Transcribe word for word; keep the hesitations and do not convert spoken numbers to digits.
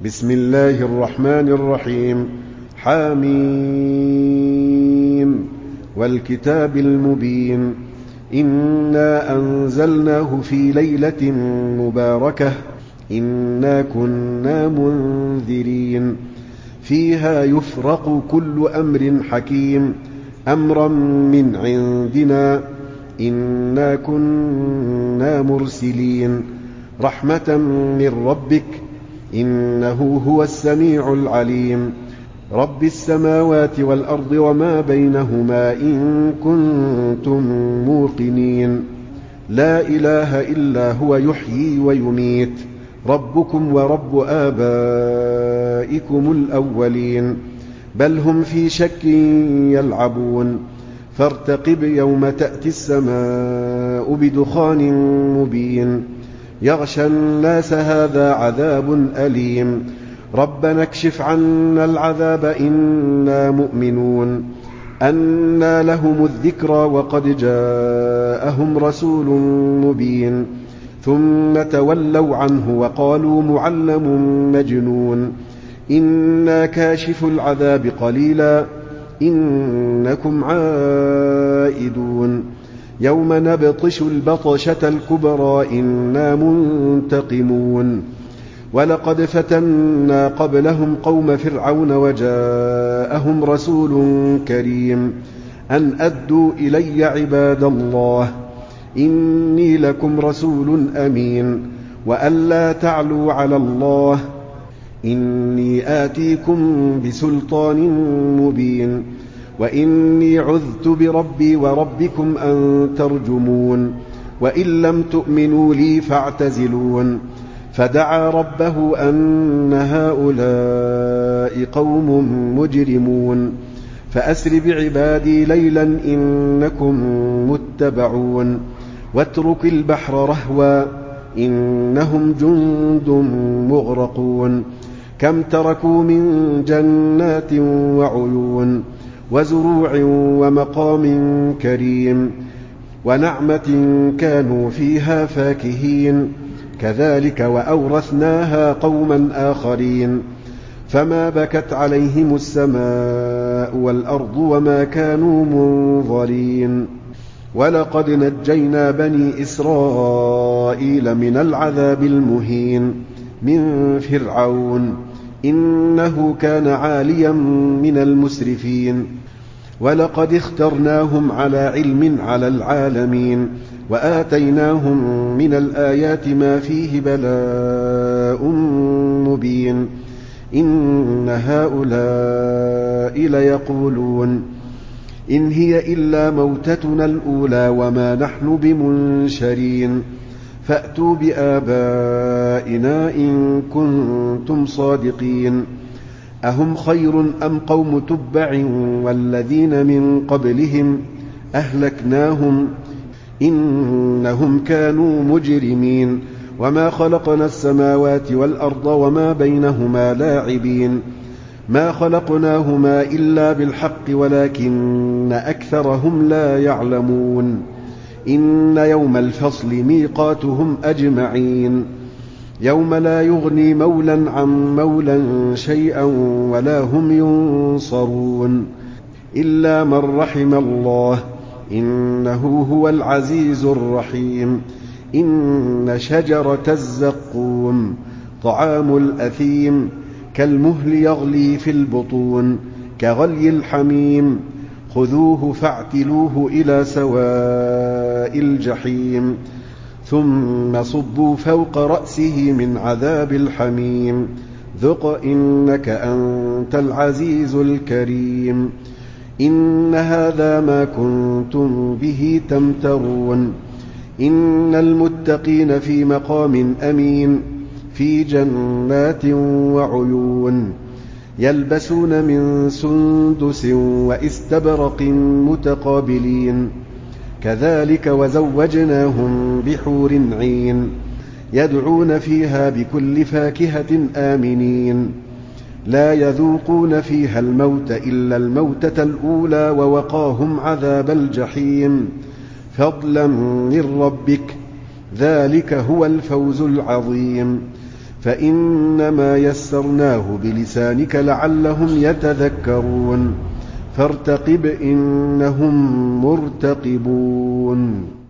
بسم الله الرحمن الرحيم. حاميم والكتاب المبين. إنا أنزلناه في ليلة مباركة إنا كنا منذرين فيها يفرق كل أمر حكيم أمرا من عندنا إنا كنا مرسلين رحمة من ربك إنه هو السميع العليم رب السماوات والأرض وما بينهما إن كنتم موقنين لا إله إلا هو يحيي ويميت ربكم ورب آبائكم الأولين بل هم في شك يلعبون فارتقب يوم تأتي السماء بدخان مبين يغشى الناس هذا عذاب أليم ربنا اكشف عنا العذاب إنا مؤمنون أنى لهم الذكرى وقد جاءهم رسول مبين ثم تولوا عنه وقالوا معلم مجنون إنا كاشف العذاب قليلا إنكم عائدون يوم نبطش البطشة الكبرى إنا منتقمون ولقد فتنا قبلهم قوم فرعون وجاءهم رسول كريم أن أدوا إلي عباد الله إني لكم رسول أمين وأن لا تعلوا على الله إني آتيكم بسلطان مبين وإني عذت بربي وربكم أن ترجمون وإن لم تؤمنوا لي فاعتزلون فدعا ربه أن هؤلاء قوم مجرمون فأسر بعبادي ليلا إنكم متبعون واترك البحر رهوا إنهم جند مغرقون كم تركوا من جنات وعيون وزروع ومقام كريم ونعمة كانوا فيها فاكهين كذلك وأورثناها قوما آخرين فما بكت عليهم السماء والأرض وما كانوا منظرين ولقد نجينا بني إسرائيل من العذاب المهين من فرعون إنه كان عاليا من المسرفين ولقد اخترناهم على علم على العالمين وآتيناهم من الآيات ما فيه بلاء مبين إن هؤلاء ليقولون إن هي إلا موتتنا الأولى وما نحن بمنشرين فأتوا بآبائنا إن كنتم صادقين أهم خير أم قوم تبع والذين من قبلهم أهلكناهم إنهم كانوا مجرمين وما خلقنا السماوات والأرض وما بينهما لاعبين ما خلقناهما إلا بالحق ولكن أكثرهم لا يعلمون إن يوم الفصل ميقاتهم أجمعين يوم لا يغني مولا عن مولا شيئا ولا هم ينصرون إلا من رحم الله إنه هو العزيز الرحيم إن شجرة الزقوم طعام الأثيم كالمهل يغلي في البطون كغلي الحميم خذوه فاعتلوه إلى سواء الجحيم ثم صبوا فوق رأسه من عذاب الحميم ذق إنك أنت العزيز الكريم إن هذا ما كنتم به تمترون إن المتقين في مقام أمين في جنات وعيون يلبسون من سندس وإستبرق متقابلين كذلك وزوجناهم بحور عين يدعون فيها بكل فاكهة آمنين لا يذوقون فيها الموت إلا الموتة الأولى ووقاهم عذاب الجحيم فضلا من ربك ذلك هو الفوز العظيم فإنما يسرناه بلسانك لعلهم يتذكرون فارتقب إنهم مرتقبون